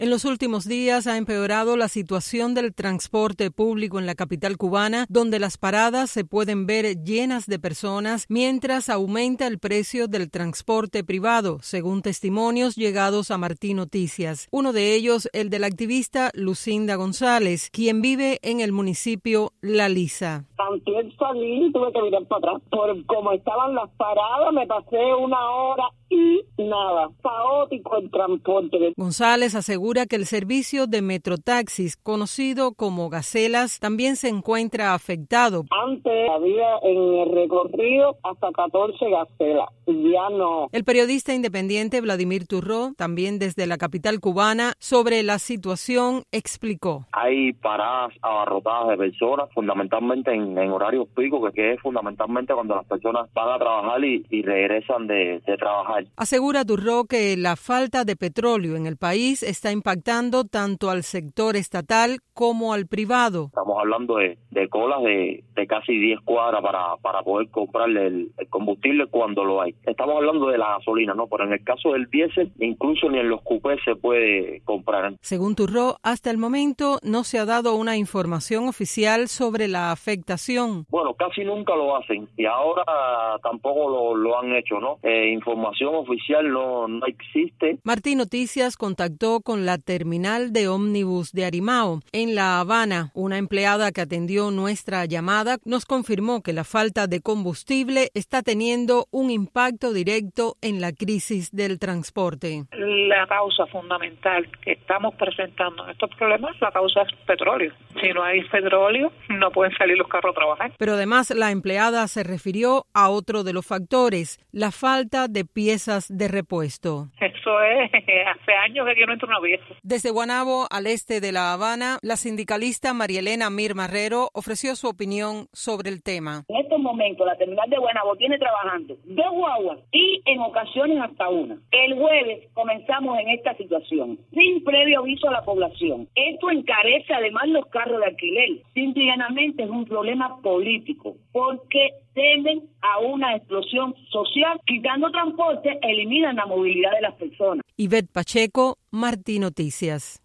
En los últimos días ha empeorado la situación del transporte público en la capital cubana, donde las paradas se pueden ver llenas de personas mientras aumenta el precio del transporte privado, según testimonios llegados a Martín Noticias. Uno de ellos, el de la activista Lucinda González, quien vive en el municipio La Lisa. Antes salí y tuve que mirar para atrás. Por como estaban las paradas, me pasé una hora y nada. Caótico el transporte. González asegura que el servicio de metrotaxis, conocido como gacelas, también se encuentra afectado. Antes había en el recorrido hasta 14 gacelas. Ya no. El periodista independiente Vladimir Turró, también desde la capital cubana, sobre la situación explicó. Hay paradas abarrotadas de personas, fundamentalmente en horarios picos, que es fundamentalmente cuando las personas van a trabajar y regresan de trabajar. Asegura Turró que la falta de petróleo en el país está impactando tanto al sector estatal como al privado. Estamos hablando de colas de casi 10 cuadras para poder comprarle el combustible cuando lo hay. Estamos hablando de la gasolina, ¿no? Pero en el caso del diésel, incluso ni en los cupés se puede comprar. Según Turró, hasta el momento no se ha dado una información oficial sobre la afectación. Bueno, casi nunca lo hacen y ahora tampoco lo han hecho, ¿no? Información oficial no existe. Martín Noticias contactó con la terminal de ómnibus de Arimao, en La Habana. Una empleada que atendió nuestra llamada nos confirmó que la falta de combustible está teniendo un impacto directo en la crisis del transporte. La causa fundamental que estamos presentando en estos problemas, la causa es petróleo. Si no hay petróleo, no pueden salir los carros a trabajar. Pero además la empleada se refirió a otro de los factores, la falta de piezas de repuesto. Eso es, hace años que aquí no entra una pieza. Desde Guanabo, al este de La Habana, la sindicalista María Elena Mir Marrero ofreció su opinión sobre el tema. En estos momentos la terminal de Guanabo tiene trabajando 2 guaguas y en ocasiones hasta una. El jueves comenzamos en esta situación, sin previo aviso a la población. Esto encarece además los carros de alquiler. Simple y llanamente es un problema político, porque temen a una explosión social. Quitando transporte, eliminan la movilidad de las personas. Ivette Pacheco, Martín Noticias.